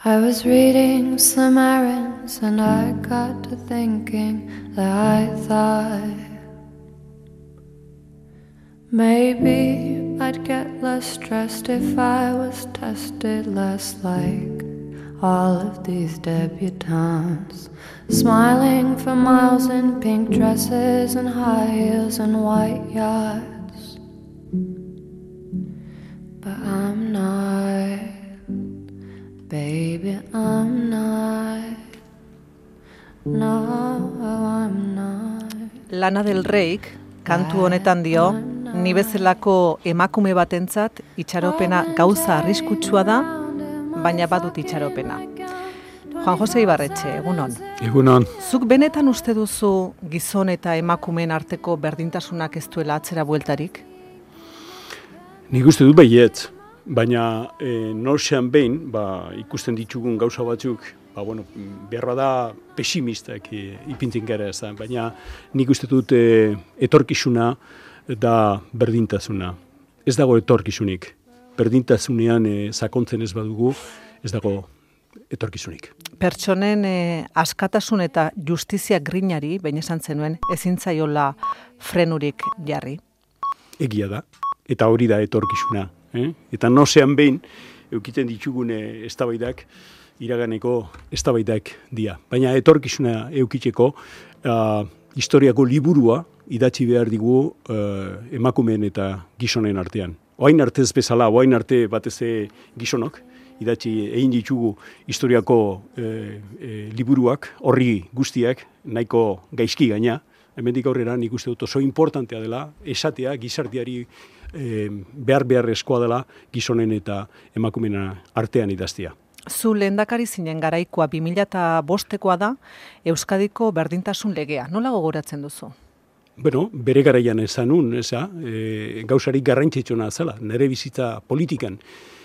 I was reading Sumerians and I got to thinking that I thought maybe I'd get less stressed if I was tested less like all of these debutantes, smiling for miles in pink dresses and high heels and white yachts. But I'm not, baby, I'm not. No, I'm not. Lana del Reyk kantu honetan dio, ni bezalako emakume batentzat itxaropena gauza arriskutsua da, baina badut itxaropena. Juan Jose Ibarretxe, egunon. Egunon. Zuk benetan uste duzu gizon eta emakumeen arteko berdintasunak ez duela atzera bueltarik? Nik uste dut baietz, baina norsean behin, ikusten ditugun gauza batzuk, beharra da pesimistak ipintzen gara ez da, baina nik uste dut etorkizuna da berdintasuna. Ez dago etorkizunik. Berdintasunean sakontzen ez badugu, ez dago etorkizunik. Pertsonen askatasun eta justizia grinari, baina esan zenuen, ezin zaiola frenurik jarri. Egia da, eta hori da etorkizuna. Eta nosean behin, eukiten ditugun eztabaidak, iraganeko eztabaidak dira. Baina etorkizuna eukitzeko, historiako liburua idatzi behar digu emakumeen eta gizonen artean. Oain arte ez bezala, oain arte batez gizonok, idatzi egin ditugu historiako liburuak, horri guztiak, nahiko gaizki gaina, hemendik aurrera nik uste dut oso importantea dela, esatea gizarteari behar-beharrezkoa dela gizonen eta emakumeen artean idaztea. Zu lehendakari zinen garaikoa 2005koa da, Euskadiko berdintasun legea. Nola gogoratzen duzu? Bere garaian esan nun, gauzarik garrantzitsuna zela, nire bizitza politikan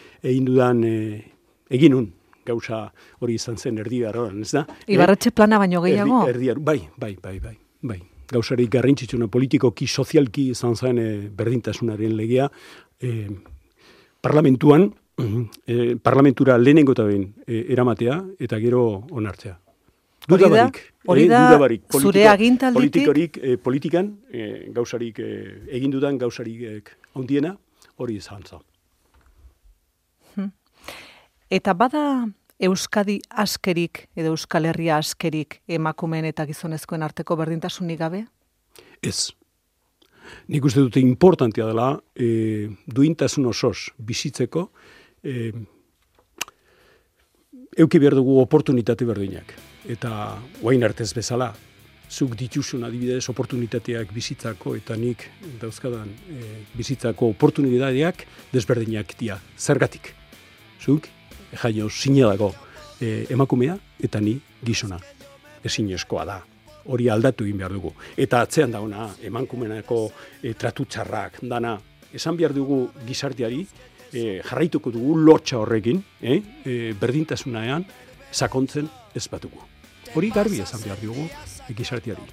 egin nun, gauza hori izan zen erdiaroan, ez da? Ibarretxe plana baino gehiago? Bai. Gauzarik garrantzitsuna politikoki, sozialki izan zen berdintasunaren legea, parlamentura lehenengo eta behin eramatea eta gero onartzea. Hori da zure agintalditik? Politikan, gauzarik egin dudan, gauzarik handiena, hori izan zen. Eta bada Euskadi askerik edo Euskal Herria askerik emakumeen eta gizonezkoen arteko berdintasunik gabe? Ez. Nik uste dute importantea dela duintasun osoz bizitzeko euki behar dugu oportunitate berdinak. Eta oain artez bezala, zuk dituzun adibidez oportunitateak bizitzako eta nik dauzkadan bizitzako oportunitateak desberdinak dira. Zergatik? Zuk jaio sinelako emakumea eta ni gizona. Ezinezkoa da. Hori aldatu egin behar dugu. Eta atzean dauna, emakumeenako tratu txarrak, dana, esan behar dugu gizarteari, jarraituko dugu lotxa horrekin, berdintasunean sakontzen ez batugu. Hori garbi esan behar dugu gizarteari.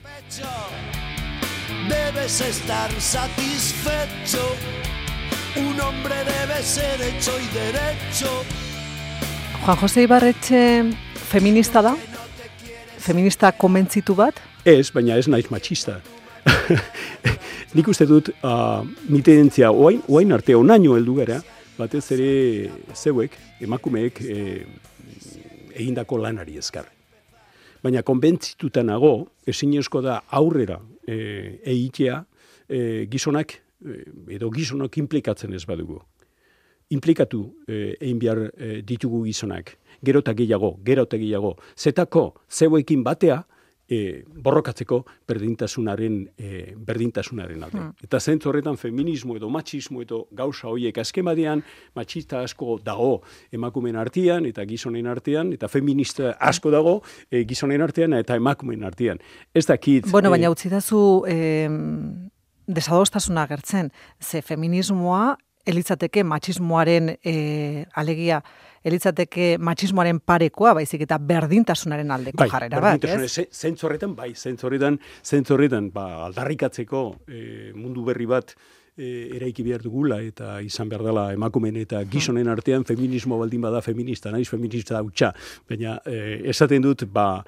Debes estar satisfecho, un hombre debe ser hecho y derecho. Juan Jose Ibarretxe feminista da? Feminista konbentzitu bat? Ez, baina ez naiz matxista. Nik uste dut, nite dentzia, oain arte onaino heldu gara, batez ere zeuek, emakumeek egindako lanari ezkar. Baina konbentzituta nago, ezinezko da aurrera egitea gizonak, edo gizonok implikatzen ez badugu. Implikatu egin behar ditugu gizonak, gero eta gehiago, zetako zeuekin batea borrokatzeko berdintasunaren alde. Eta zentzu horretan feminismo edo machismo edo gauza horiek azkemadean, machista asko dago emakumeen artean eta gizonen artean, eta feminista asko dago gizonen artean eta emakumeen artean. Ez dakit... Baina utzi dazu desadostasuna agertzen, ze feminismoa elitzateke machismoaren alegia, elitzateke machismoaren parekoa, baizik eta berdintasunaren aldeko jarrera bat, ez? Zentzorretan, aldarrikatzeko mundu berri bat eraiki behar dugula eta izan behar dela emakumeen eta gizonen artean feminismo baldin bada feminista, naiz feminista hutsa. Baina esaten dut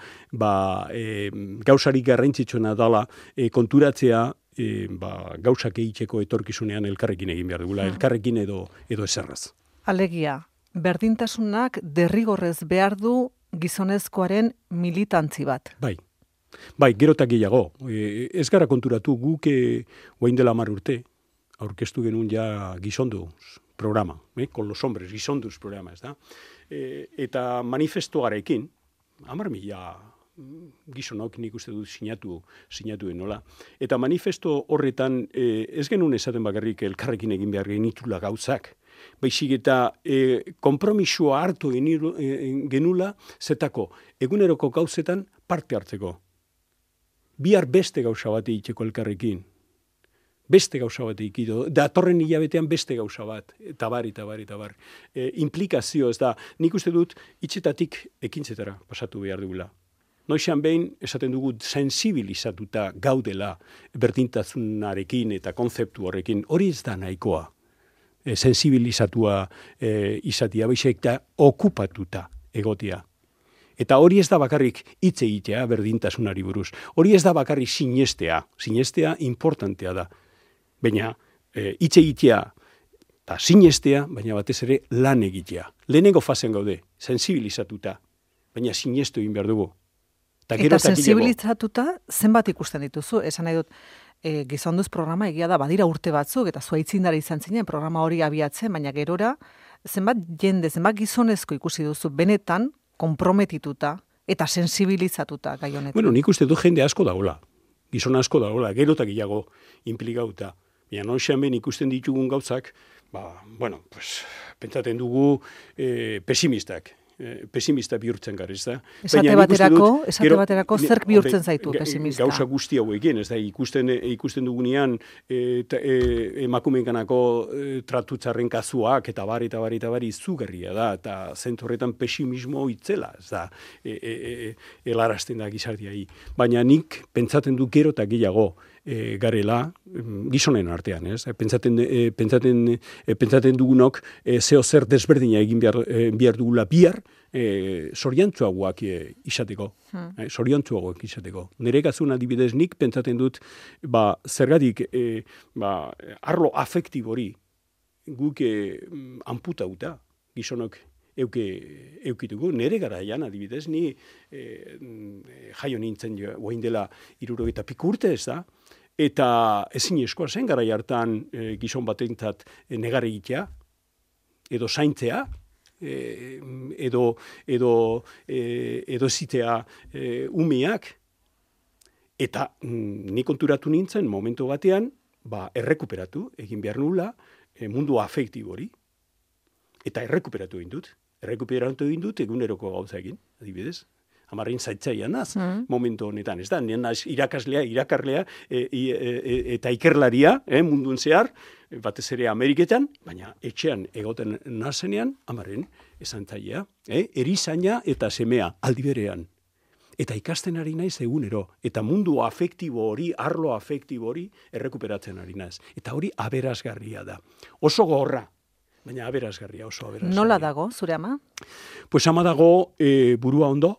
gauzarik garrantzitsuena dela konturatzea gauzak egiteko etorkizunean elkarrekin egin behar dugula, elkarrekin edo eserraz. Alegia, berdintasunak derrigorrez behar du gizonezkoaren militantzi bat. Bai, gero eta gehiago. Ez gara konturatu guk guain dela 10 urte, aurkeztu genuen ja gizonduz programa, con los hombres, gizonduz programa, ez da? Eta manifestoarekin, 10.000 gizonok nik uste dut sinatu nola. Eta manifesto horretan ez genuen esaten bakarrik elkarrekin egin behar genitula gauzak, baizik eta konpromisoa hartu genula zetako eguneroko gauzetan parte hartzeko. Bihar beste gauza bat egiteko elkarrekin. Beste gauza bat egiteko. Datorren hilabetean beste gauza bat. Eta bar. Implikazio ez da. Nik uste dut hitzetatik ekintzetara pasatu behar dugula. Noizean behin esaten dugu sensibilizatuta gaudela berdintasunarekin eta konzeptu horrekin. Hori ez da nahikoa. Sensibilizatua izatea, baizik eta okupatuta egotea. Eta hori ez da bakarrik hitz egitea berdintasunari buruz. Hori ez da bakarrik sinestea. Sinestea importantea da. Baina hitz egitea eta sinestea, baina batez ere lan egitea. Lehenengo fasean gaude, sensibilizatuta, baina sinestu egin behar dugu. Eta sensibilizatuta zenbat ikusten dituzu? Esan nahi dut, gizonduz programa egia da, badira urte batzuk, eta zuaitzindara izan zinen programa hori abiatzen, baina gerora, zenbat jende, zenbat gizonezko ikusi duzu, benetan, konprometituta eta sensibilizatuta gai honetan. Bueno, nik uste du jende asko dagoela, gizon asko dagoela, gero eta gehiago implikauta. Baina noizean behin ikusten ditugun gauzak, pentsaten dugu pesimista bihurtzen gara, ez da? Esate baterako zerk bihurtzen zaitu pesimista? Gauza guzti hauekin, ez da? Ikusten dugunean emakumeenganako tratutzarren kasuak eta bari izugarria da, eta zentu horretan pesimismo itzela, ez da? Helarazten da gizarteai. Baina nik pentsaten du gero eta gehiago garela gizonen artean, ez? Pentsaten dugunok zeo zer desberdina egin behar dugula bihar soriantzuagoak izateko. Soriantzuagoak izateko. Nire kasuan adibidez nik pentsaten dut zergatik arlo afektibori guk amputauta gizonok eukitugu. Nere garaian adibidez ni jaio nintzen guain dela 70 piku urte, ez da? Eta ezin eskoa zen garai hartan gizon batentzat negar egitea, edo zaintzea, edo zitea umeak, eta ni konturatu nintzen momentu batean, errekuperatu egin behar nula mundu afektibori, eta errekuperatu egin dut eguneroko gauza egin, adibidez. Hamarrin zaitzaian naz, momentu honetan, ez da, nien naz irakarlea eta ikerlaria mundun zehar, batez ere Ameriketan, baina etxean egoten nazenean, hamarrin ezantzailea, erizaina eta semea aldi berean. Eta ikasten ari naiz egunero, eta mundu afektibo hori, arlo afektibo hori, errekuperatzen ari naiz. Eta hori aberasgarria da. Oso gorra, baina aberasgarria, oso aberasgarria. Nola dago, zure ama? Pues ama dago burua ondo,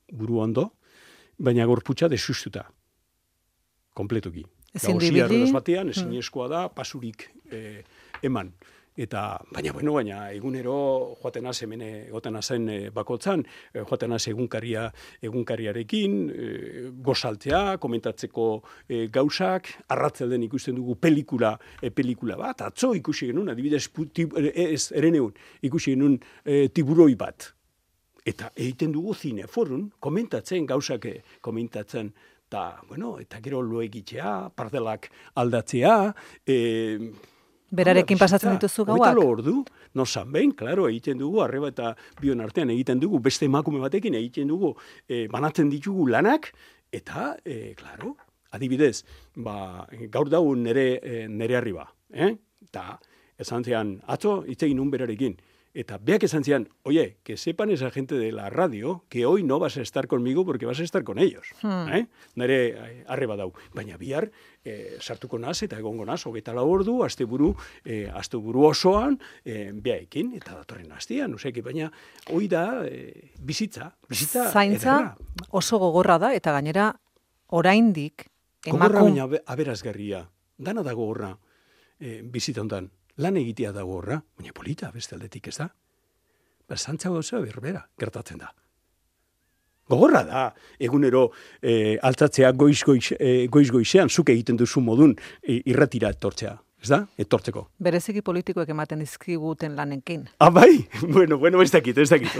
baina gorputza desustuta. Kompletuki. Ezin dibili. Batean, ezin eskoa da, pasurik eman. Baina egunero joaten naz hemen egoten nazen bakotzan, joaten naz egunkariarekin, gozaltzea, komentatzeko gauzak, arratzelden ikusten dugu pelikula bat, atzo ikusi genuen, adibidez ikusi genuen tiburoi bat. Eta egiten dugu zineforun, komentatzen, gauzak komentatzen, eta gero lo egitea, pardelak aldatzea, berarekin pasatzen dituzu gauak? Hogeita ordu, nozan behin, klaro, egiten dugu, arreba eta bion artean egiten dugu, beste emakume batekin egiten dugu, banatzen ditugu lanak, eta, klaro, adibidez, gaur dago nere arriba, eta esan zean, atzo, itzegin nun berarekin, Eta beak esan zian, oye, que sepan esa gente de la radio que hoy no vas a estar conmigo porque vas a estar con ellos. Nere arreba dau. Baina bihar sartuko naz eta egongo naz, 24 ordu, asteburu osoan, beaekin, eta datorren astean, baina hoi da bizitza zaintza ederra. oso gogorra da, eta gainera oraindik Gogorra baina aberazgarria. Dana da gogorra bizita hontan. Lan egitea da gogorra, baina polita beste aldetik ez da. Zantza gauza berbera gertatzen da. Gogorra da, egunero altzatzea goiz-goizean, zuk egiten duzu modun irratira etortzea. Ez da? Etortzeko. Bereziki politikoek ematen dizkiguten lanekin. Bai? Bueno, ez dakit.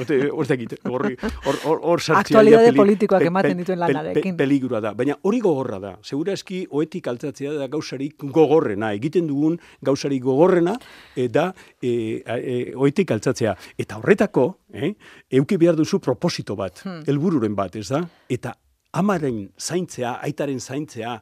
Hor sartzea. Aktualidade politikoak ematen dituen lanarekin. Peligura da. Baina hori gogorra da. Segurazki oetik altzatzea da gauzarik gogorrena. Egiten dugun gauzarik gogorrena da oetik altzatzea. Eta horretako, euki behar duzu proposito bat, helbururen bat, ez da? Eta amaren zaintzea, aitaren zaintzea,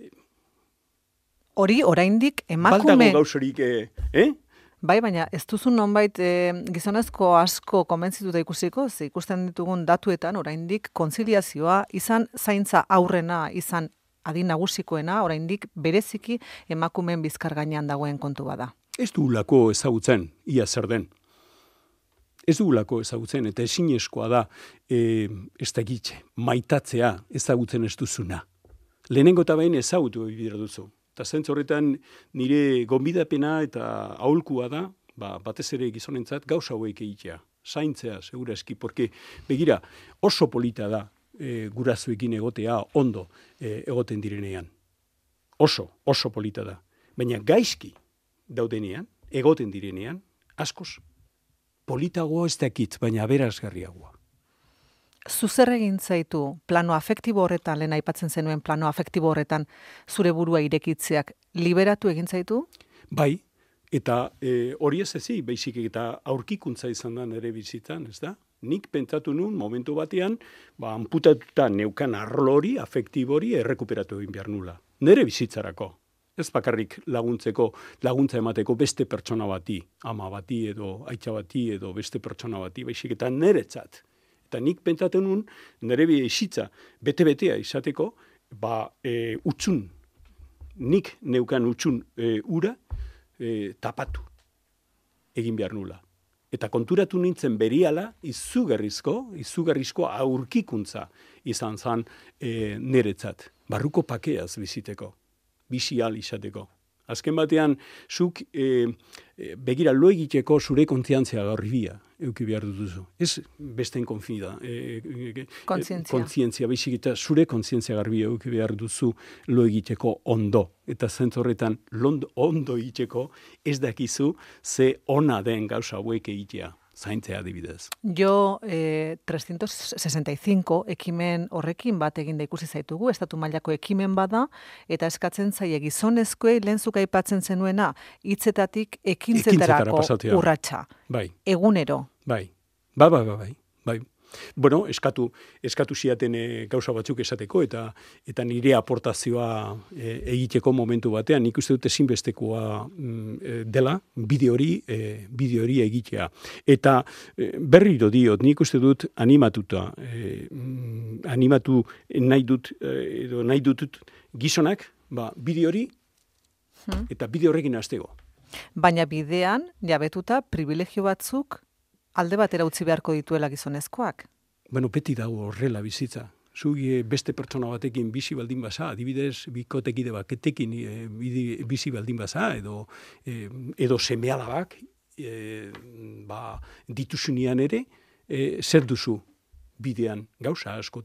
hori oraindik emakume... Baldago gauzarik, Bai, baina ez duzu nonbait gizonezko asko konbentzituta ikusiko, ze ikusten ditugun datuetan oraindik kontziliazioa, izan zaintza aurrena, izan adin nagusikoena, oraindik bereziki emakumeen bizkar gainean dagoen kontu bada. Ez dugulako ezagutzen, ia zer den. Ez dugulako ezagutzen, eta ezinezkoa da, ez da gitxe, maitatzea ezagutzen ez duzuna. Lehenengo eta behin ezagutu bidera duzu. Eta zentz horretan nire gonbidapena eta aholkua da, batez ere gizonentzat gauza hauek egitea. Zaintzea, segurazki, porque, begira, oso polita da gurasoekin egotea ondo egoten direnean. Oso polita da. Baina gaizki daudenean, egoten direnean, askoz, politagoa ez dakit, baina aberazgarriagoa. Zuzer egin zaitu plano afektibo horretan, lehen aipatzen zenuen plano afektibo horretan, zure burua irekitzeak liberatu egin zaitu? Bai, eta hori ez ezi, baizik eta aurkikuntza izan da nire bizitzan, ez da? Nik pentsatu nun momentu batean, amputatuta neukan arlo hori, afektibo hori, errekuperatu egin behar nula. Nire bizitzarako. Ez bakarrik laguntza emateko beste pertsona bati, ama bati edo aitza bati edo beste pertsona bati, baizik eta niretzat. Eta nik pentsatzen nun, nire bizitza bete-betea izateko, nik neukan utxun ura tapatu egin behar nula. Eta konturatu nintzen beriala izugarrizko aurkikuntza izan zan niretzat. Barruko pakeaz biziteko, bizial izateko. Azken batean, zuk begira lo egiteko zure kontzientzia garribia euki behar duzu. Ez besten kontzientzia, baizik eta zure kontzientzia garbia euki behar duzu lo egiteko ondo. Eta zentz horretan ondo egiteko ez dakizu ze ona den gauza hauek egitea. Zaintzea adibidez. Jo 365 ekimen horrekin bat egin da ikusi zaitugu, estatu mailako ekimen bada, eta eskatzen zaie gizonezkoei lehenzuk aipatzen zenuena hitzetatik ekintzetarako urratsa. Bai. Egunero. Bai. Bueno, eskatu ziaten gauza batzuk esateko eta nire aportazioa egiteko momentu batean, nik uste dut ezinbestekoa dela bideo hori egitea. Eta berriro diot, nik uste dut animatu nahi dut gizonak, bideo hori eta bideo horrekin hasteko. Baina bidean, jabetuta, privilegio batzuk alde batera utzi beharko dituela gizonezkoak? Bueno, beti dago horrela bizitza. Zugi beste pertsona batekin bizi baldin baza, adibidez, bikotekide batekin bizi baldin baza, edo seme-alabak dituzunean ere, zer duzu bidean gauza asko.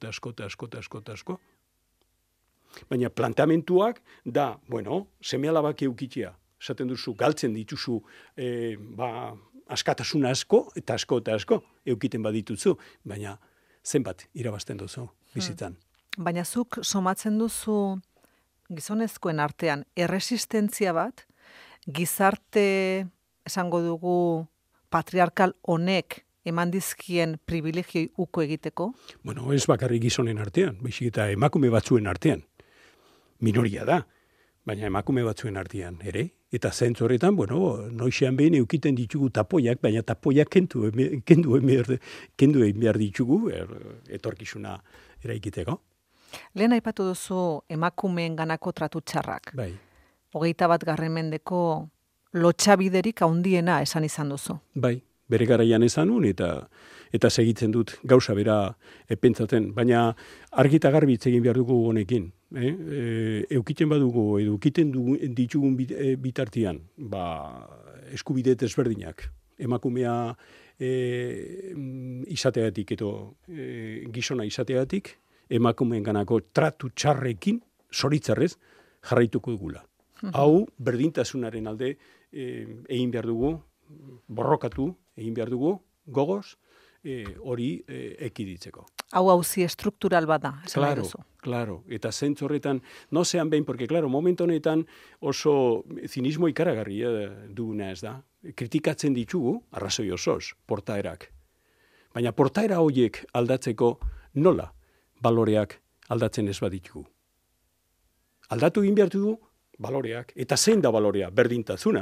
Baina planteamentuak da, seme-alabak eukitzea. Esaten duzu, galtzen dituzu, askatasuna asko eta asko eukiten badituzu, baina zenbat irabazten duzu bizitzan. Baina zuk somatzen duzu gizonezkoen artean erresistentzia bat, gizarte esango dugu patriarkal honek eman dizkien privilegioi uko egiteko? Bueno, ez bakarrik gizonen artean, baizik eta emakume batzuen artean. Minoria da, baina emakume batzuen artean ere, Eta zentzu horretan, noizean behin eukiten ditugu tapoiak, baina tapoiak kendu egin behar ditugu, etorkizuna eraikiteko. Lehen aipatu duzu emakumeen ganako tratu txarrak. Bai. 21. mendeko lotxabiderik handiena esan izan duzu. Bai, bere garaian esan nun, eta segitzen dut gauza bera pentsatzen, baina argita garbi hitz egin behar dugu honekin. Eukiten badugu, edo eukiten ditugun bitartian, eskubide desberdinak, emakumea izateagatik edo gizona izateagatik, emakumeen ganako tratu txarrekin, zoritzarrez, jarraituko dugula. Hau, berdintasunaren alde egin behar dugu, borrokatu egin behar dugu, gogoz, hori ekiditzeko. Hau auzi estruktural bada, esan nahi duzu. Claro, eta zentzu horretan, no zean behin, porque, claro, momentu honetan oso zinismo ikaragarria duguna ez da. Kritikatzen ditugu, arrazoi osoz, portaerak. Baina portaera horiek aldatzeko nola baloreak aldatzen ez baditugu. Aldatu egin behar dugu baloreak, eta zein da balorea berdintasuna,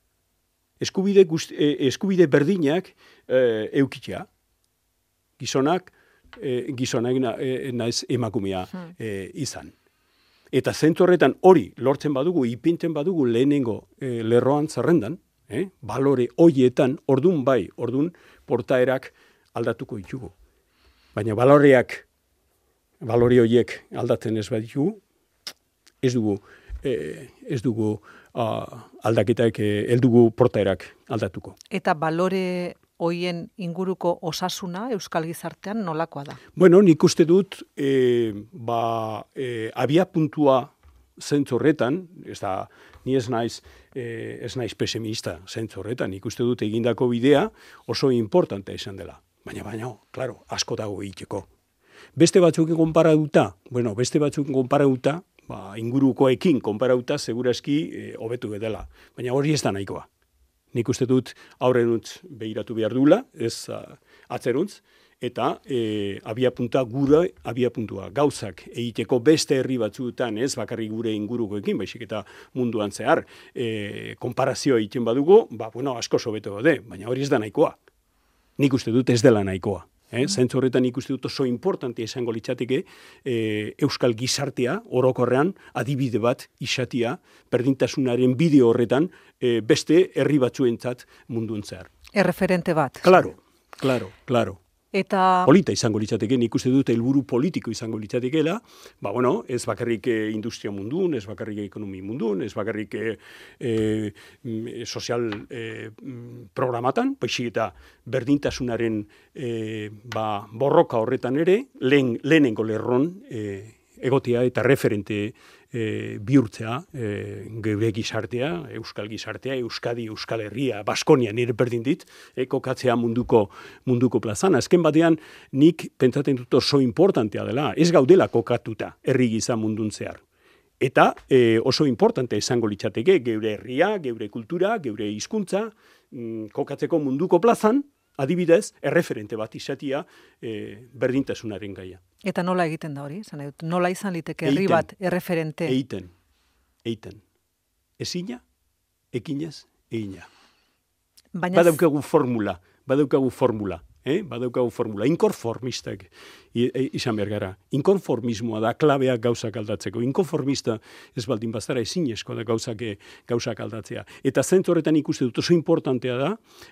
eskubide berdinak eukitzea, gizonak naiz emakumea izan. Eta zentzu horretan hori lortzen badugu, ipinten badugu lehenengo lerroan zerrendan, balore horietan, ordun portaerak aldatuko ditugu. Baina balore horiek aldatzen ez baditugu, ez dugu aldaketak heldugu portaerak aldatuko. Eta balore hoien inguruko osasuna Euskal Gizartean nolakoa da? Nik uste dut abia puntua zentzu horretan, ni ez naiz pesimista zentzu horretan, nik uste dut egindako bidea oso importante izan dela. Baina, claro, asko dago egiteko. Beste batzuekin konparatuta, ingurukoekin konparatuta seguraski hobetu dela. Baina hori ez da nahikoa. Nik uste dut aurrenuntz behiratu behar dula, ez atzeruntz, eta abiapuntua gauzak egiteko beste herri batzuetan, ez bakarrik gure ingurukoekin, baizik eta munduan zehar, konparazioa egiten badugu, asko hobetu gaude, baina hori ez da nahikoa. Nik uste dut ez dela nahikoa. Zentzu horretan ikuste dut oso importante izango litzateke Euskal Gizartea orokorrean adibide bat izatea berdintasunaren bideo horretan beste herri batzuentzat munduan zehar. Erreferente bat. Claro. Eta polita izango litzateke, nik uste dut helburu politiko izango litzatekeela, ez bakarrik industria mundun, ez bakarrik ekonomi mundun, ez bakarrik sozial programatan, baizik eta berdintasunaren borroka horretan ere, lehenengo lerron egotea eta referente bihurtzea, geure gizartea, Euskal Gizartea, Euskadi, Euskal Herria, Baskonia nire berdin dit, kokatzea munduko plazan. Azken batean, nik pentsatzen dut oso importantea dela, ez gaudela kokatuta herri giza mundun zehar. Eta oso importante izango litzateke geure herria, geure kultura, geure hizkuntza, kokatzeko munduko plazan, adibidez, erreferente bat izatea berdintasunaren gaia. Eta nola egiten da hori? Nola izan liteke herri bat erreferente? Eiten. Ezina, ekinez, egina. Badaukagu formula. Inkonformistak izan behar gara. Inkonformismoa da klabeak gauzak aldatzeko. Inkonformista ez baldin bazara ezinezko da gauzak aldatzea. Eta zentzu horretan ikuste dut oso importantea da,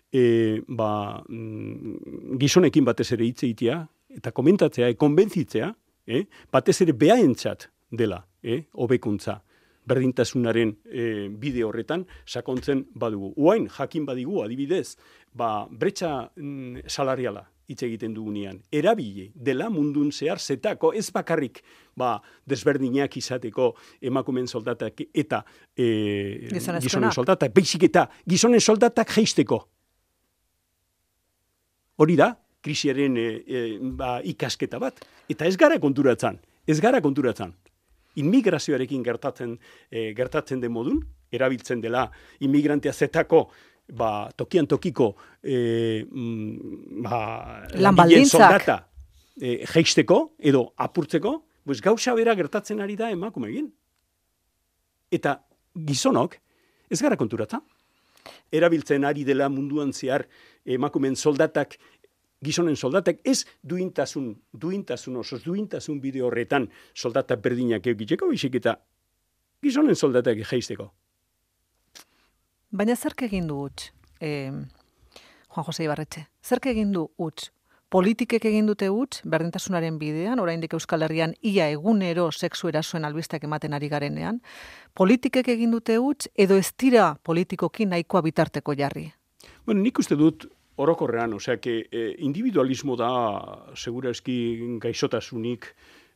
gizonekin batez ere hitz egitea, eta komentatzea, konbentzitzea, batez ere behaentzat dela, hobekuntza. Berdintasunaren bide horretan sakontzen badugu. Uain, jakin badigu, adibidez, bretxa salariala hitz egiten dugunean. Erabile dela mundun zehar zetako, ez bakarrik desberdinak izateko emakumeen soldatak eta gizonen soldatak, baizik eta gizonen soldatak jaisteko. Hori da, krisiaren ikasketa bat. Eta ez gara konturatzen. Immigrazioarekin gertatzen den modun, erabiltzen dela immigrantea zetako tokian tokiko soldata jaisteko edo apurtzeko, gauza bera gertatzen ari da emakumeekin. Eta gizonok Ez gara konturatza? Erabiltzen ari dela munduan zehar emakumeen soldatak, gizonen soldatak, ez duintasun bide horretan soldatak berdinak eukiteko, baizik eta gizonen soldatak jaisteko. Baina zerk egin du huts, Juan Jose Ibarretxe? Zerk egin du huts? Politikek egin dute huts, berdintasunaren bidean, oraindik Euskal Herrian ia egunero sexu erasoen albisteak ematen ari garenean. Politikek egin dute huts, edo ez dira politikoki nahikoa bitarteko jarri? Bueno, nik uste dut orokorrean, osea, individualismo da segurazki gaixotasunik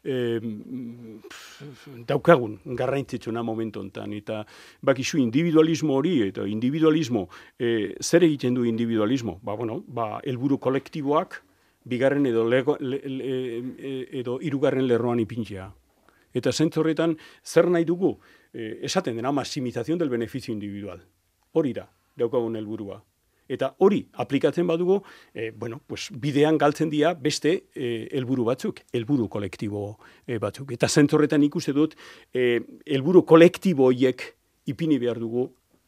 daukagun garrantzitsuna momentu honetan, eta bakizu individualismo hori, eta individualismo, zer egiten du individualismo? Helburu kolektiboak, bigarren edo hirugarren lerroan ipintzea. Eta zentzu horretan, zer nahi dugu? Esaten dena, maximización del beneficio individual. Hori da, daukagun helburua. Eta hori aplikatzen badugu, bidean galtzen dira beste helburu batzuk, helburu kolektibo batzuk. Eta zentzu horretan ikuste dut, helburu kolektibo horiek ipini behar dugu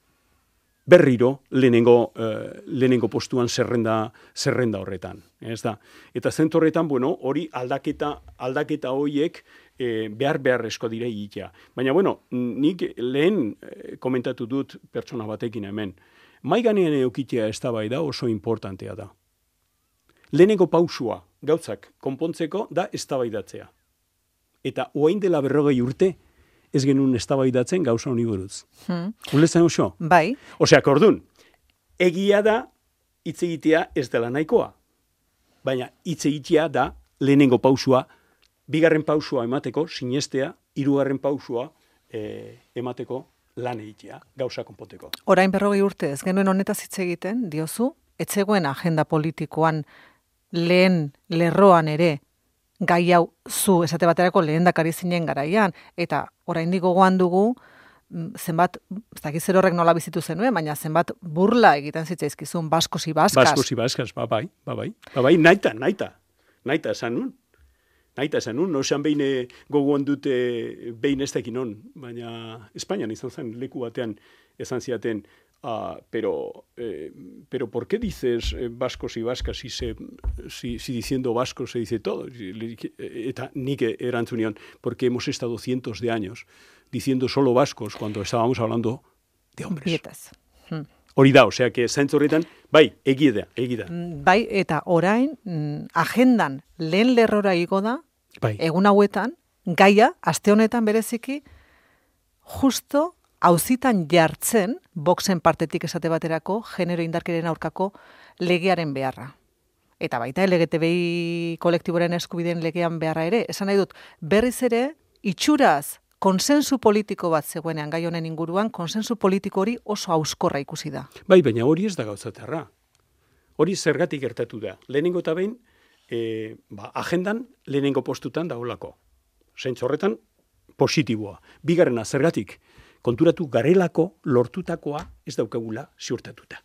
berriro lehenengo postuan zerrenda horretan. Ez da. Eta zentzu horretan, hori aldaketa horiek beharrezko dira egitea. Baina, nik lehen komentatu dut pertsona batekin hemen. Maiganean eukitea eztabaida oso importantea da. Lehenengo pausua gauzak konpontzeko da eztabaidatzea. Eta orain dela 40 urte ez genuen eztabaidatzen gauza honi buruz. Ulertzen oso? Bai. Osea, ordun, egia da hitz egitea ez dela nahikoa. Baina hitz egitea da lehenengo pausua, bigarren pausua emateko sinestea, hirugarren pausua emateko lan egitea, gauza konponteko. Orain 40 urte ez genuen honetaz hitz egiten, diozu, etzegoen agenda politikoan lehen lerroan ere gai hau zu esate baterako lehendakari zinen garaian, eta oraindik gogoan dugu zenbat, ez dakit zer horrek nola bizitu zenuen, baina zenbat burla egiten zitzaizkizun baskos y baskas. Baskos y baskas, bai, naita esan nun. Naita esan nun, nosean behin gogoan dute behin ez dakin hon, baina Espainian izan zen leku batean esan ziaten, pero ¿por qué dices vascos y vascas si diciendo vascos se dice todo? Eta nik erantzunion, porque hemos estado cientos de años diciendo solo vascos cuando estábamos hablando de hombres. Bietaz. Hori da, osea, zentzu horretan, bai, egida. Bai, eta orain, agendan lehen lerrora igo da, bai. Egun hauetan, gaia, aste honetan bereziki, justo auzitan jartzen, Voxen partetik esate baterako, genero indarkeriaren aurkako legearen beharra. Eta baita LGTBI kolektiboren eskubideen legean beharra ere, esan nahi dut, berriz ere, itxuraz, konsensu politiko bat zegoenean gai honen inguruan, konsensu politiko hori oso hauskorra ikusi da. Bai, baina hori ez da gauzaterra. Hori zergatik gertatu da. Lehenengo eta behin, agendan lehenengo postutan daolako. Zentzu horretan, positiboa. Bigarrena, zergatik, konturatu garelako lortutakoa ez daukagula ziurtatuta.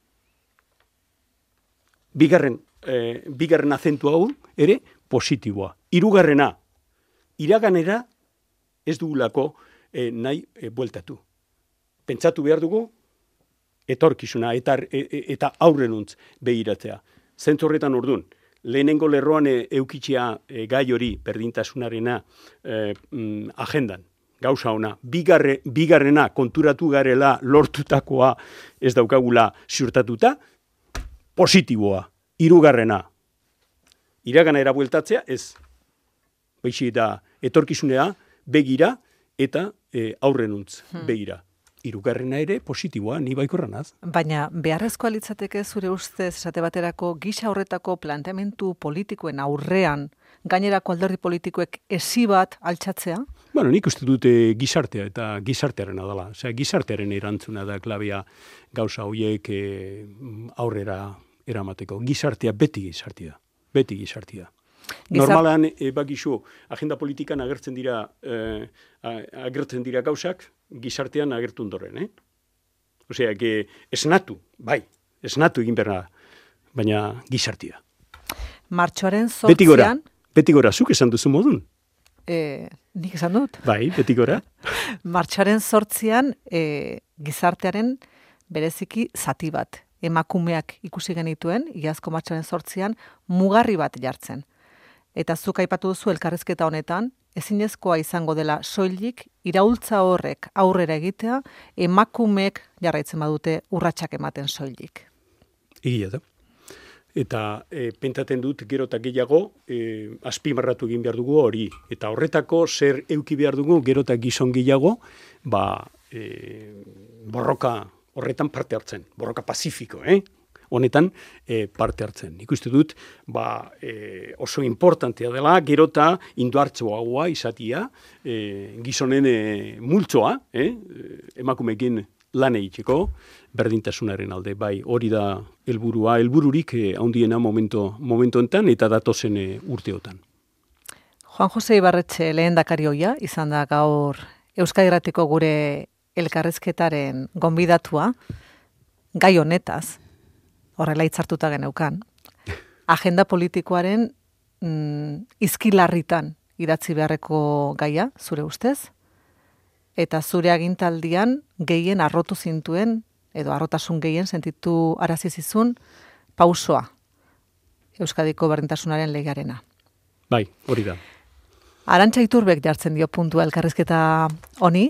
Bigarren azentu hau ere positiboa. Hirugarrena, iraganera ez dugulako nahi bueltatu. Pentsatu behar dugu, etorkizuna eta aurrenuntz behiratzea. Zentzu horretan ordun, lehenengo lerroan eukitzea gai hori berdintasunarena agendan, gauza ona. Bigarrena konturatu garela lortutakoa ez daukagula ziurtatuta, positiboa. Hirugarrena, iraganera bueltatzea ez. Baizik da etorkizunea begira eta aurrenuntz begira. Hirugarrena ere positiboa, ni baikorra naz. Baina beharrezkoa litzateke zure ustez esate baterako gisa horretako planteamendu politikoen aurrean gainerako alderdi politikoek esi bat altxatzea? Bueno, nik uste dute gizartea eta gizartearena dela. Osea, gizartearen erantzuna da klabea gauza horiek aurrera eramateko. Gizartea beti gizartea. Normalan, bakizu, agenda politikan agertzen dira gauzak, gizartean agertu ondoren, Osea, esnatu egin berra, baina gizartea. Martxoaren 8an... Beti gora, zuk esan duzu modun. nik esan dut. Bai, betikora. Martxoaren 8an gizartearen bereziki zati bat. Emakumeak ikusi genituen, iazko martxoaren 8an mugarri bat jartzen. Eta zuk aipatu duzu elkarrizketa honetan, ezinezkoa izango dela soilik iraultza horrek aurrera egitea, emakumeek jarraitzen badute urratsak ematen soilik. Egia da. Eta pentaten dut gero eta gehiago azpimarratu egin behar dugu hori. Eta horretako zer euki behar dugu gero eta gizon gehiago borroka horretan parte hartzen. Borroka pazifiko, honetan parte hartzen. Ikuste dut oso importantea dela gero eta indartsuagoa izatia gizonen multzoa, emakumeekin lan egiteko, berdintasunaren alde, bai, hori da helbururik handiena momento enten eta datozen urteotan. Juan Jose Ibarretxe lehendakari ohia izan da gaur Euskadi Irratiko gure elkarrizketaren gonbidatua, gai honetaz, horrela hitzartuta geneukan, agenda politikoaren izkilarritan idatzi beharreko gaia, zure ustez? Eta zure agintaldian gehien arrotu zintuen, edo arrotasun gehien sentitu arazizizun, pausoa Euskadiko berdintasunaren legearena. Bai, hori da. Arantxa Iturbek jartzen dio puntua elkarrizketa honi.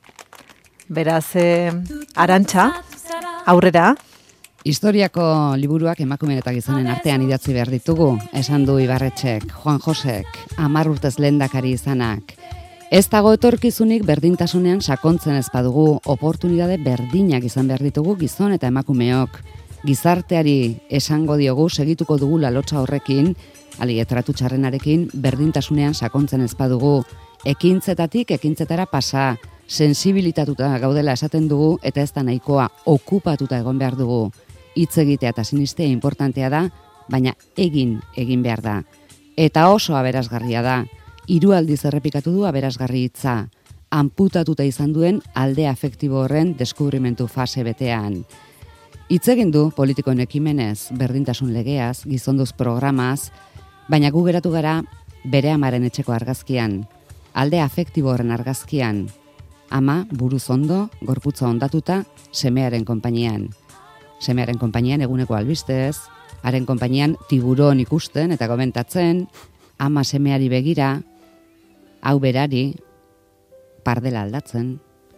Beraz, Arantxa, aurrera. Historiako liburuak emakumeen eta gizonen artean idatzi behar ditugu, esan du Ibarretxek, Juan Josek, 10 urtez lehendakari izanak. Ez dago etorkizunik berdintasunean sakontzen ez badugu, oportunidade berdinak izan behar ditugu gizon eta emakumeok. Gizarteari esango diogu segituko dugu lotsa horrekin, alietratu txarrenarekin berdintasunean sakontzen ez badugu. Ekintzetatik ekintzetara pasa, sensibilitatuta gaudela esaten dugu eta ez da nahikoa okupatuta egon behar dugu. Hitz egitea eta sinistea importantea da, baina egin behar da. Eta oso aberasgarria da. 3 aldiz errepikatu du aberasgarri hitza, anputatuta izan duen alde afektibo horren deskubrimentu fase betean. Hitz egin du politikoen ekimenez, berdintasun legeaz, gizonduz programaz, baina gu geratu gara bere amaren etxeko argazkian, alde afektibo horren argazkian, ama buruz ondo, gorputza ondatuta, semearen konpainian. Semearen konpainian eguneko albistez, haren konpainian tiburon ikusten eta komentatzen, ama semeari begira, hau berari, pardela aldatzen.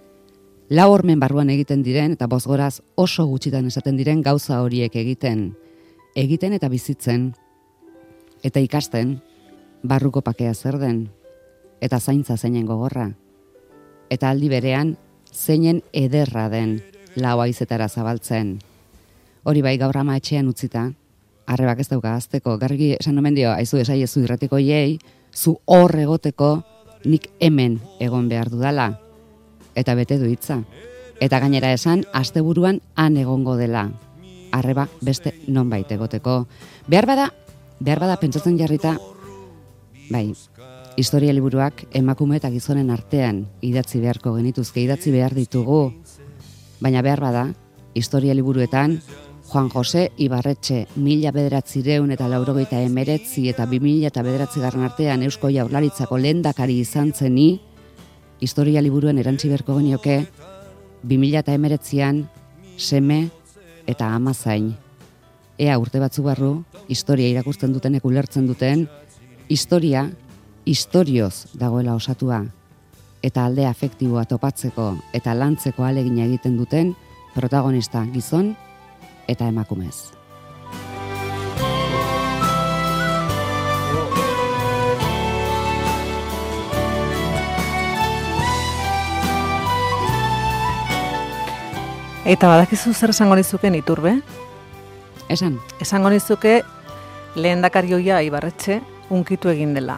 4 hormen barruan egiten diren eta bozgoraz oso gutxitan esaten diren gauza horiek egiten eta bizitzen, eta ikasten, barruko pakea zer den, eta zaintza zeinen gogorra, eta aldi berean zeinen ederra den lau haizetara zabaltzen. Hori bai gaur ama etxean utzita, arrebak ez dauka azteko, gargi esan omen dio, aizu esaiezu irratiko iei, zu hor egoteko nik hemen egon behar dudala. Eta bete du hitza. Eta gainera esan, asteburuan han egongo dela. Arreba beste nonbait egoteko. Behar bada pentsatzen jarrita, bai, historia liburuak emakume eta gizonen artean idatzi beharko genituzke, idatzi behar ditugu. Baina behar bada, historia liburuetan, Juan Jose Ibarretxe 1989 eta 2009 artean Eusko Jaurlaritzako lehendakari izan zeni, historia liburuen erantzi beharko genioke 2019an seme eta ama zain. Ea urte batzu barru, historia irakurtzen dutenek ulertzen duten, historia istorioz dagoela osatua, eta alde afektiboa topatzeko eta lantzeko ahalegina egiten duten protagonista gizon eta emakumez. Eta badakizu zer esango nizuken Iturbe? Esan? Esango nizuke lehendakari ohia Ibarretxe unkitu egin dela.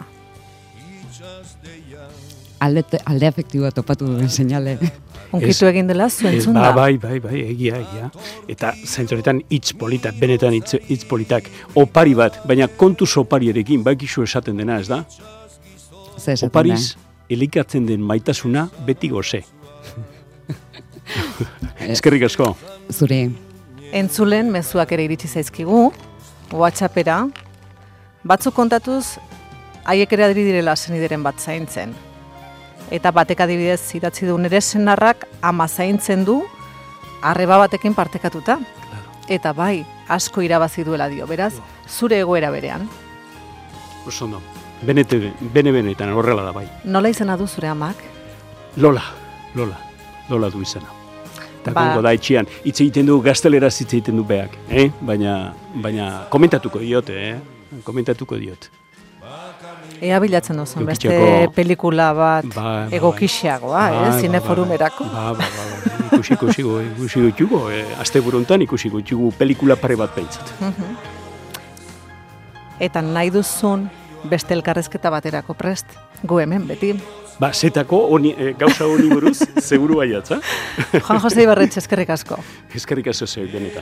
Alde afektiboa topatu duen seinale. Unkitu egin dela zuentzun da. Bai, egia. Eta zentzoretan hitz politak, benetan hitz politak, opari bat, baina kontuz oparierekin, bakizu esaten dena, ez da? Opariz, elikatzen den maitasuna beti goze. Eskerrik asko. Zure. Entzulen mezuak ere iritsi zaizkigu, WhatsAppera, batzuk kontatuz haiek ere ari direla senideren bat zaintzen. Eta batek adibidez idatzi du nire senarrak ama zaintzen du arreba batekin partekatuta. Eta bai, asko irabazi duela dio, beraz, zure egoera berean. Oso ondo, benetan horrela da bai. Nola izena du zure amak? Lola du izena. Eta gongo da etxean, hitz egiten du, gazteleraz hitz egiten du beak, baina komentatuko diot, Ea bilatzen duzun, beste pelikula bat egokixeagoa, zineforumerako. Ikusiko txugo, azte buruntan ikusiko txugo pelikula pare bat behintzat. Eta nahi duzun beste elkarrezketa baterako prest, gu hemen beti. Zetako gauza honi buruz, seguru baiatza. Juan Jose Ibarretxe, eskerrik asko. Eskerrik asko zeu, benetan.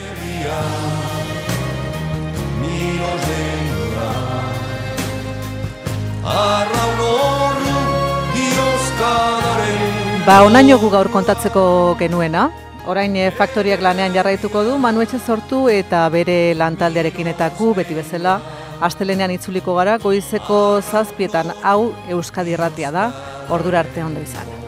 Onaino gu gaur kontatzeko genuena. Orain faktoriak lanean jarraituko du, Manu Etxe sortu eta bere lantaldearekin eta gu beti bezala astelenean itzuliko gara, goizeko 7:00 hau Euskadi Irratia da, ordura arte ondo izan.